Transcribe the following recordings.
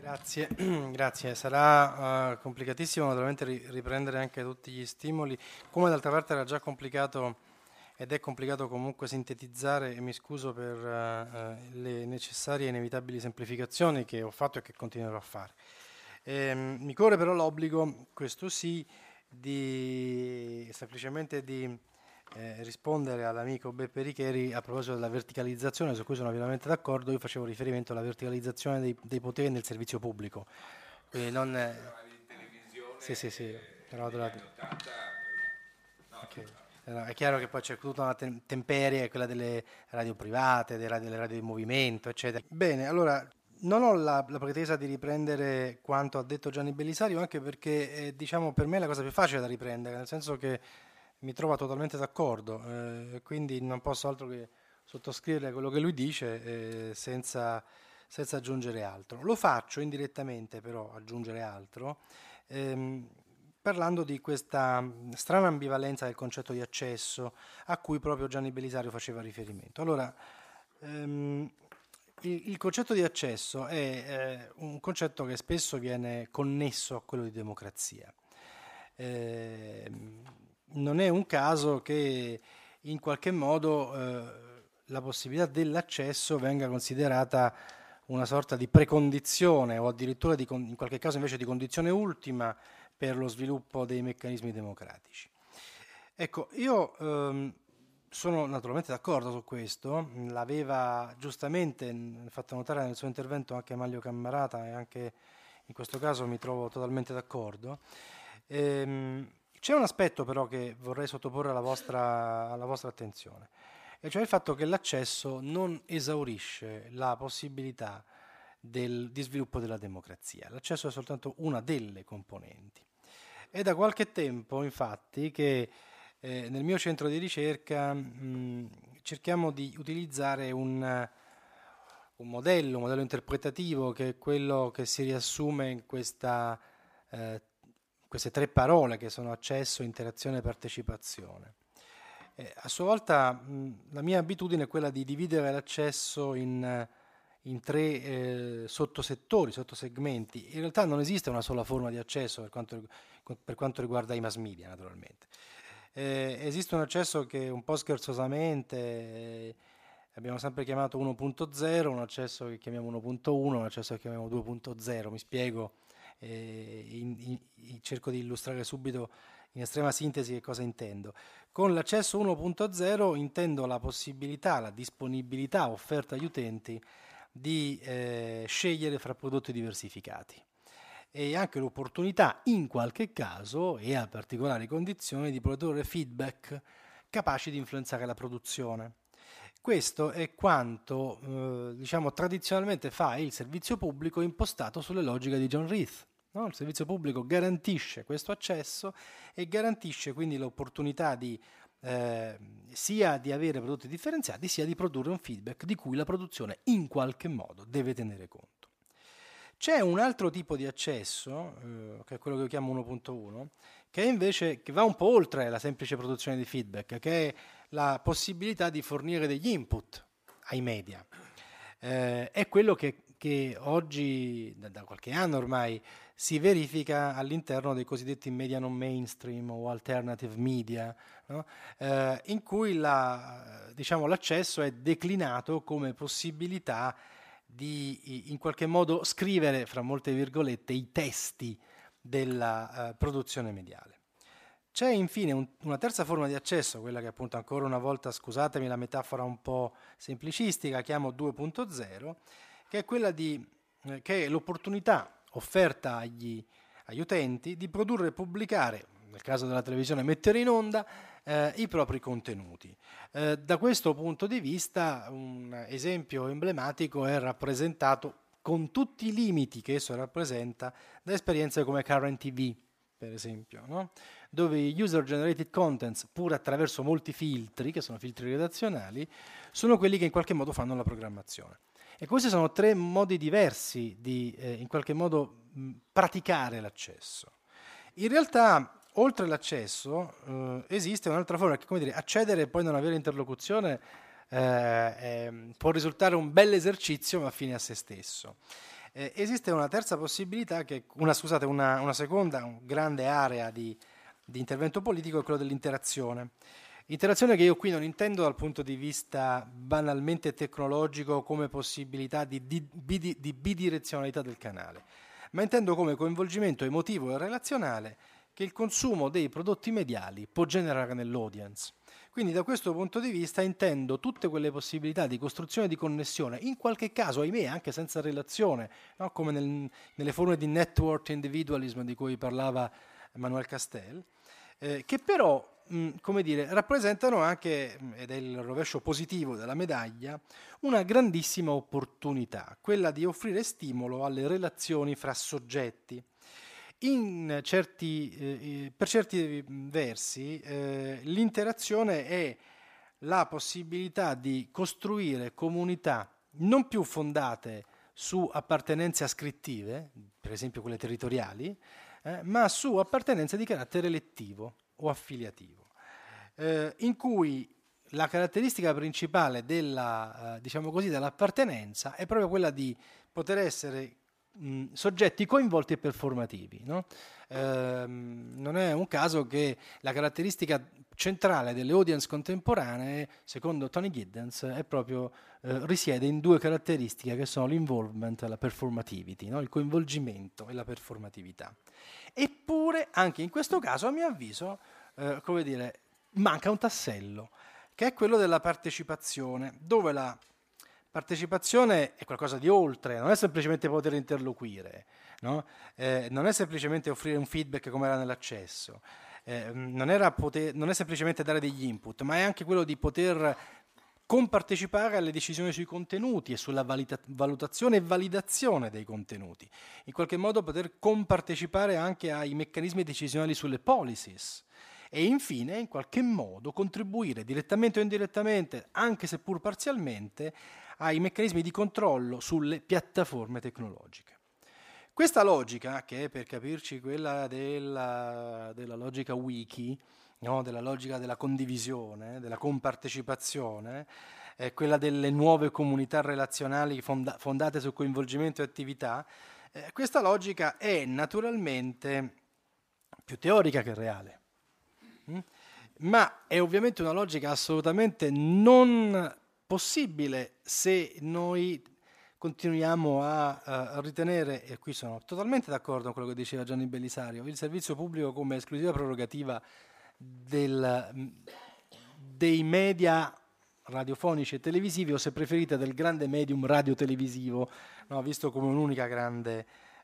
Grazie, grazie. Sarà complicatissimo naturalmente riprendere anche tutti gli stimoli, come d'altra parte era già complicato ed è complicato comunque sintetizzare, e mi scuso per le necessarie e inevitabili semplificazioni che ho fatto e che continuerò a fare. Mi corre però l'obbligo, questo sì, semplicemente di rispondere all'amico Beppe Richeri a proposito della verticalizzazione, su cui sono pienamente d'accordo. Io facevo riferimento alla verticalizzazione dei poteri nel servizio pubblico, quindi non di televisione sì, però negli anni 80, no, ok. È chiaro che poi c'è tutta una temperie, quella delle radio private, delle radio di movimento, eccetera. Bene, allora non ho la pretesa di riprendere quanto ha detto Gianni Bellisario, anche perché diciamo per me è la cosa più facile da riprendere, nel senso che mi trova totalmente d'accordo, quindi non posso altro che sottoscrivere quello che lui dice senza aggiungere altro. Lo faccio indirettamente però aggiungere altro, ehm, parlando di questa strana ambivalenza del concetto di accesso a cui proprio Gianni Belisario faceva riferimento. Allora, il concetto di accesso è un concetto che spesso viene connesso a quello di democrazia. Non è un caso che in qualche modo la possibilità dell'accesso venga considerata una sorta di precondizione o addirittura in qualche caso invece di condizione ultima per lo sviluppo dei meccanismi democratici. Ecco, io sono naturalmente d'accordo su questo, l'aveva giustamente fatto notare nel suo intervento anche Manlio Cammarata e anche in questo caso mi trovo totalmente d'accordo. C'è un aspetto però che vorrei sottoporre alla vostra attenzione, e cioè il fatto che l'accesso non esaurisce la possibilità di sviluppo della democrazia. L'accesso è soltanto una delle componenti. È da qualche tempo, infatti, che nel mio centro di ricerca cerchiamo di utilizzare un modello interpretativo che è quello che si riassume in queste tre parole che sono accesso, interazione e partecipazione. A sua volta la mia abitudine è quella di dividere l'accesso in tre sottosettori, sottosegmenti. In realtà non esiste una sola forma di accesso per quanto riguarda i mass media, naturalmente. Esiste un accesso che un po' scherzosamente abbiamo sempre chiamato 1.0, un accesso che chiamiamo 1.1, un accesso che chiamiamo 2.0. Mi spiego, cerco di illustrare subito in estrema sintesi che cosa intendo. Con l'accesso 1.0 intendo la possibilità, la disponibilità offerta agli utenti di scegliere fra prodotti diversificati e anche l'opportunità in qualche caso e a particolari condizioni di produrre feedback capaci di influenzare la produzione. Questo è quanto diciamo tradizionalmente fa il servizio pubblico impostato sulle logiche di John Reith. No? Il servizio pubblico garantisce questo accesso e garantisce quindi l'opportunità sia di avere prodotti differenziati sia di produrre un feedback di cui la produzione in qualche modo deve tenere conto. C'è un altro tipo di accesso, che è quello che io chiamo 1.1, che invece che va un po' oltre la semplice produzione di feedback, che è la possibilità di fornire degli input ai media. È quello che oggi, da qualche anno ormai, si verifica all'interno dei cosiddetti media non mainstream o alternative media, no? In cui diciamo, l'accesso è declinato come possibilità di in qualche modo scrivere, fra molte virgolette, i testi della produzione mediale. C'è infine una terza forma di accesso, quella che appunto ancora una volta, scusatemi la metafora un po' semplicistica, chiamo 2.0, che è quella che è l'opportunità offerta agli utenti di produrre e pubblicare, nel caso della televisione mettere in onda, i propri contenuti. Da questo punto di vista un esempio emblematico è rappresentato, con tutti i limiti che esso rappresenta, da esperienze come Current TV, per esempio, no? Dove i user generated contents, pur attraverso molti filtri, che sono filtri redazionali, sono quelli che in qualche modo fanno la programmazione. E questi sono tre modi diversi di in qualche modo praticare l'accesso. In realtà, oltre l'accesso, esiste un'altra forma che, come dire, accedere e poi non avere interlocuzione può risultare un bel esercizio, ma fine a se stesso. Esiste una terza possibilità, una seconda grande area di intervento politico, è quello dell'interazione. Interazione che io qui non intendo dal punto di vista banalmente tecnologico come possibilità di bidirezionalità del canale, ma intendo come coinvolgimento emotivo e relazionale che il consumo dei prodotti mediali può generare nell'audience. Quindi da questo punto di vista intendo tutte quelle possibilità di costruzione di connessione, in qualche caso, ahimè, anche senza relazione, no? Come nelle forme di network individualism di cui parlava Emmanuel Castel, che però come dire, rappresentano anche, ed è il rovescio positivo della medaglia, una grandissima opportunità, quella di offrire stimolo alle relazioni fra soggetti. Per certi versi l'interazione è la possibilità di costruire comunità non più fondate su appartenenze ascrittive, per esempio quelle territoriali, ma su appartenenze di carattere elettivo o affiliativo, in cui la caratteristica principale diciamo così, dell'appartenenza è proprio quella di poter essere soggetti coinvolti e performativi, no? Non è un caso che la caratteristica centrale delle audience contemporanee, secondo Tony Giddens, è proprio risiede in due caratteristiche che sono l'involvement e la performativity, no? Il coinvolgimento e la performatività. Eppure, anche in questo caso, a mio avviso, come dire, manca un tassello, che è quello della partecipazione, dove la partecipazione è qualcosa di oltre, non è semplicemente poter interloquire, no? Non è semplicemente offrire un feedback come era nell'accesso, non è semplicemente dare degli input, ma è anche quello di poter compartecipare alle decisioni sui contenuti e sulla valutazione e validazione dei contenuti, in qualche modo poter compartecipare anche ai meccanismi decisionali sulle policies e infine in qualche modo contribuire direttamente o indirettamente, anche seppur parzialmente, ai meccanismi di controllo sulle piattaforme tecnologiche. Questa logica, che è per capirci quella della logica wiki, no? Della logica della condivisione, della compartecipazione, quella delle nuove comunità relazionali fondate sul coinvolgimento e attività, questa logica è naturalmente più teorica che reale. Ma è ovviamente una logica assolutamente non possibile se noi continuiamo a ritenere, e qui sono totalmente d'accordo con quello che diceva Gianni Bellisario, il servizio pubblico come esclusiva prerogativa dei media radiofonici e televisivi, o se preferite del grande medium radiotelevisivo, no? Visto come un'unica grande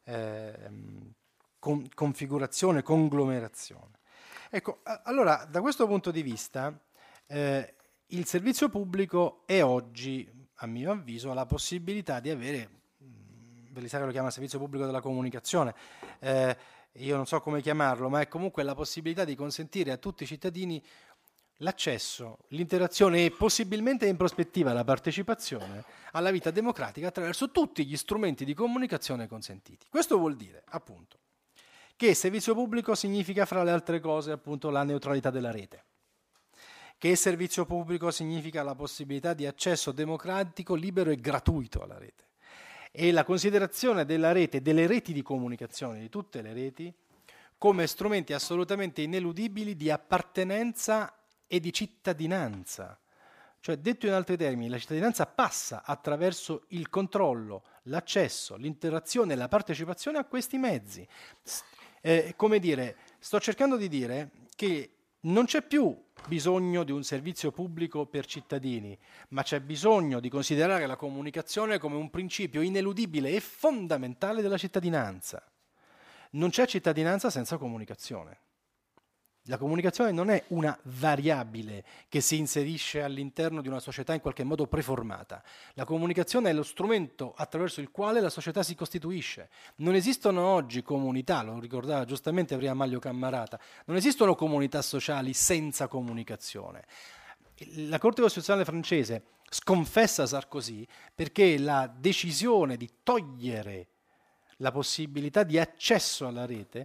configurazione, conglomerazione. Ecco, allora da questo punto di vista il servizio pubblico è oggi, a mio avviso, la possibilità di avere, Belisario lo chiama servizio pubblico della comunicazione, io non so come chiamarlo, ma è comunque la possibilità di consentire a tutti i cittadini l'accesso, l'interazione e possibilmente in prospettiva la partecipazione alla vita democratica attraverso tutti gli strumenti di comunicazione consentiti. Questo vuol dire, appunto, che servizio pubblico significa, fra le altre cose, appunto, la neutralità della rete. Che servizio pubblico significa la possibilità di accesso democratico, libero e gratuito alla rete. E la considerazione della rete, delle reti di comunicazione, di tutte le reti, come strumenti assolutamente ineludibili di appartenenza e di cittadinanza. Cioè, detto in altri termini, la cittadinanza passa attraverso il controllo, l'accesso, l'interazione e la partecipazione a questi mezzi. Come dire, sto cercando di dire che non c'è più bisogno di un servizio pubblico per cittadini, ma c'è bisogno di considerare la comunicazione come un principio ineludibile e fondamentale della cittadinanza. Non c'è cittadinanza senza comunicazione. La comunicazione non è una variabile che si inserisce all'interno di una società in qualche modo preformata. La comunicazione è lo strumento attraverso il quale la società si costituisce. Non esistono oggi comunità, lo ricordava giustamente prima Maglio Cammarata, non esistono comunità sociali senza comunicazione. La Corte Costituzionale francese sconfessa Sarkozy perché la decisione di togliere la possibilità di accesso alla rete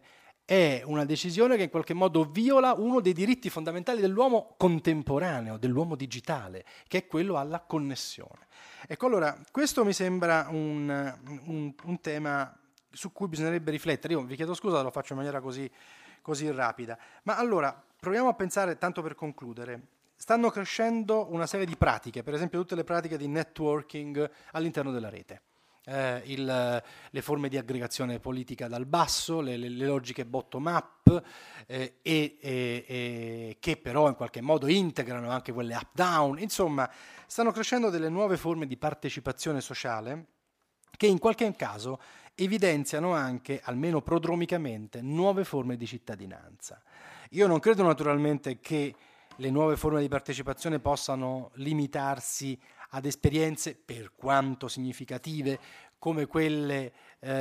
è una decisione che in qualche modo viola uno dei diritti fondamentali dell'uomo contemporaneo, dell'uomo digitale, che è quello alla connessione. Ecco, allora, questo mi sembra un tema su cui bisognerebbe riflettere. Io vi chiedo scusa, lo faccio in maniera così rapida. Ma allora, proviamo a pensare, tanto per concludere, stanno crescendo una serie di pratiche, per esempio tutte le pratiche di networking all'interno della rete. Le forme di aggregazione politica dal basso, le logiche bottom-up, che però in qualche modo integrano anche quelle up-down. Insomma, stanno crescendo delle nuove forme di partecipazione sociale che in qualche caso evidenziano anche, almeno prodromicamente, nuove forme di cittadinanza. Io non credo naturalmente che le nuove forme di partecipazione possano limitarsi ad esperienze, per quanto significative, come quelle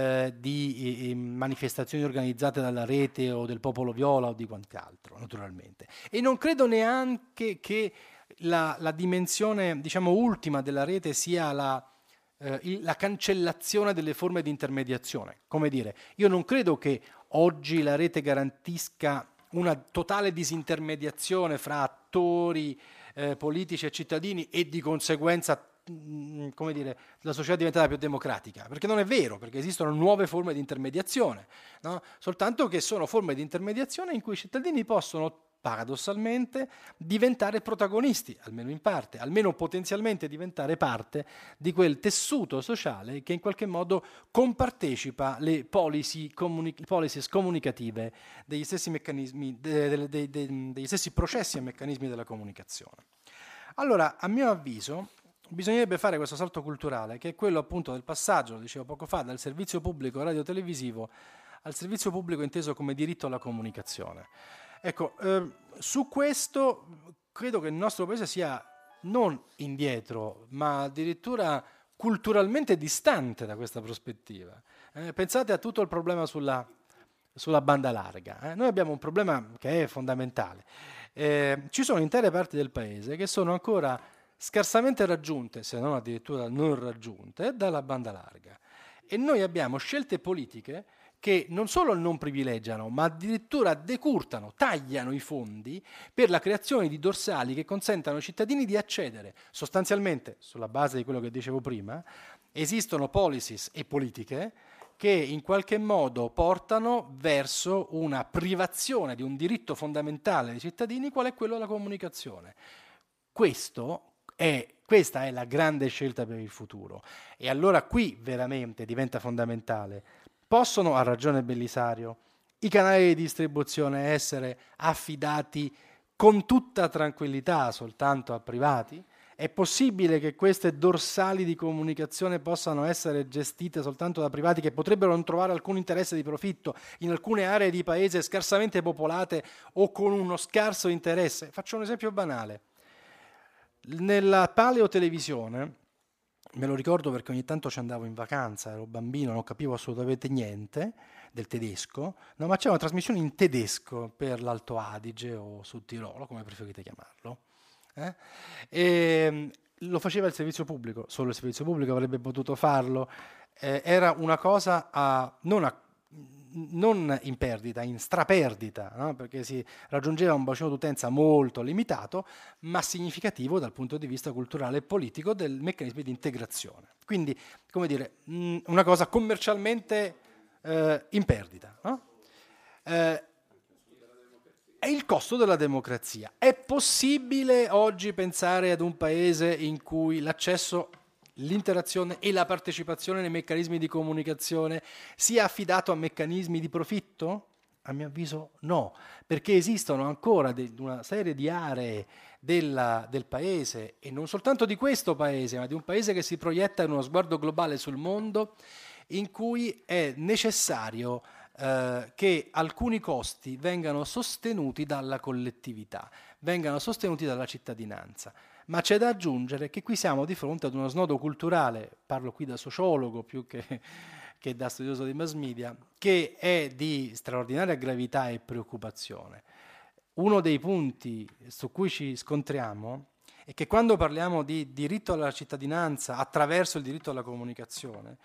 di manifestazioni organizzate dalla rete o del Popolo Viola o di quant'altro, naturalmente. E non credo neanche che la dimensione, diciamo, ultima della rete sia la cancellazione delle forme di intermediazione. Come dire, io non credo che oggi la rete garantisca una totale disintermediazione fra attori politici e cittadini e di conseguenza, come dire, la società è diventata più democratica, perché non è vero, perché esistono nuove forme di intermediazione, no? Soltanto che sono forme di intermediazione in cui i cittadini possono paradossalmente diventare protagonisti, almeno in parte, almeno potenzialmente diventare parte di quel tessuto sociale che in qualche modo compartecipa le policies comunicative degli stessi meccanismi, degli stessi processi e meccanismi della comunicazione. Allora, a mio avviso, bisognerebbe fare questo salto culturale, che è quello appunto del passaggio, lo dicevo poco fa, dal servizio pubblico radiotelevisivo al servizio pubblico inteso come diritto alla comunicazione. Ecco, su questo credo che il nostro paese sia non indietro, ma addirittura culturalmente distante da questa prospettiva. Pensate a tutto il problema sulla banda larga. Noi abbiamo un problema che è fondamentale. Ci sono intere parti del paese che sono ancora scarsamente raggiunte, se non addirittura non raggiunte, dalla banda larga. E noi abbiamo scelte politiche che non solo non privilegiano, ma addirittura decurtano, tagliano i fondi per la creazione di dorsali che consentano ai cittadini di accedere. Sostanzialmente, sulla base di quello che dicevo prima, esistono policies e politiche che in qualche modo portano verso una privazione di un diritto fondamentale dei cittadini, qual è quello della comunicazione. Questa è la grande scelta per il futuro. E allora qui veramente diventa fondamentale. Possono, ha ragione Bellisario, i canali di distribuzione essere affidati con tutta tranquillità soltanto a privati? È possibile che queste dorsali di comunicazione possano essere gestite soltanto da privati che potrebbero non trovare alcun interesse di profitto in alcune aree di paese scarsamente popolate o con uno scarso interesse? Faccio un esempio banale. Nella paleotelevisione, me lo ricordo perché ogni tanto ci andavo in vacanza, ero bambino, non capivo assolutamente niente del tedesco, no, ma c'era una trasmissione in tedesco per l'Alto Adige o Sud Tirolo, come preferite chiamarlo. E lo faceva il servizio pubblico, solo il servizio pubblico avrebbe potuto farlo. Era una cosa non in perdita, in straperdita, no? Perché si raggiungeva un bacino d'utenza molto limitato, ma significativo dal punto di vista culturale e politico del meccanismo di integrazione. Quindi, come dire, una cosa commercialmente in perdita, no? È il costo della democrazia. È possibile oggi pensare ad un paese in cui l'accesso, l'interazione e la partecipazione nei meccanismi di comunicazione sia affidato a meccanismi di profitto? A mio avviso no, perché esistono ancora una serie di aree del paese, e non soltanto di questo paese, ma di un paese che si proietta in uno sguardo globale sul mondo, in cui è necessario che alcuni costi vengano sostenuti dalla collettività, vengano sostenuti dalla cittadinanza. Ma c'è da aggiungere che qui siamo di fronte ad uno snodo culturale, parlo qui da sociologo più che da studioso di mass media, che è di straordinaria gravità e preoccupazione. Uno dei punti su cui ci scontriamo è che quando parliamo di diritto alla cittadinanza attraverso il diritto alla comunicazione,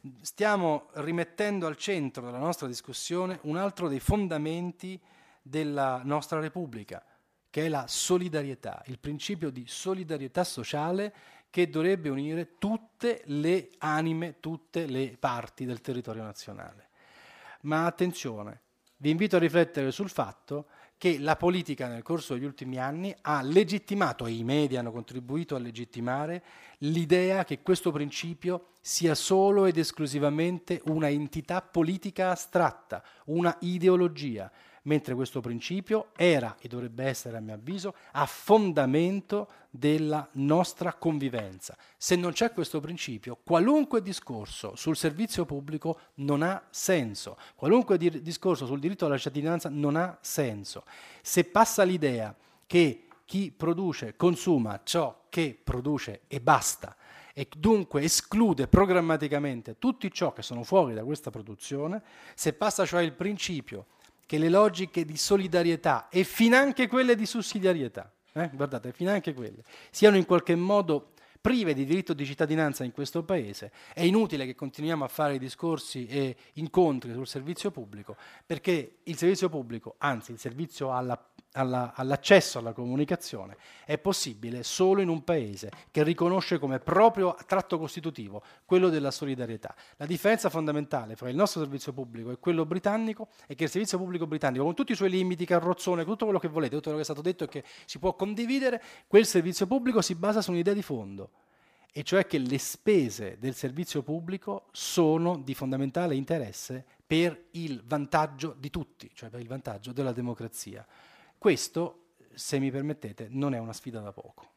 stiamo rimettendo al centro della nostra discussione un altro dei fondamenti della nostra Repubblica, che è la solidarietà, il principio di solidarietà sociale che dovrebbe unire tutte le anime, tutte le parti del territorio nazionale. Ma attenzione, vi invito a riflettere sul fatto che la politica nel corso degli ultimi anni ha legittimato, e i media hanno contribuito a legittimare, l'idea che questo principio sia solo ed esclusivamente una entità politica astratta, una ideologia, mentre questo principio era, e dovrebbe essere a mio avviso, a fondamento della nostra convivenza. Se non c'è questo principio, qualunque discorso sul servizio pubblico non ha senso, qualunque discorso sul diritto alla cittadinanza non ha senso. Se passa l'idea che chi produce consuma ciò che produce e basta, e dunque esclude programmaticamente tutti ciò che sono fuori da questa produzione, se passa cioè il principio che le logiche di solidarietà e finanche quelle di sussidiarietà, guardate, finanche quelle, siano in qualche modo prive di diritto di cittadinanza in questo paese, è inutile che continuiamo a fare discorsi e incontri sul servizio pubblico, perché il servizio pubblico, anzi il servizio all'accesso alla comunicazione, è possibile solo in un paese che riconosce come proprio tratto costitutivo quello della solidarietà. La differenza fondamentale fra il nostro servizio pubblico e quello britannico è che il servizio pubblico britannico, con tutti i suoi limiti, carrozzone, tutto quello che volete, tutto quello che è stato detto e che si può condividere, quel servizio pubblico si basa su un'idea di fondo, e cioè che le spese del servizio pubblico sono di fondamentale interesse per il vantaggio di tutti, cioè per il vantaggio della democrazia. Questo, se mi permettete, non è una sfida da poco.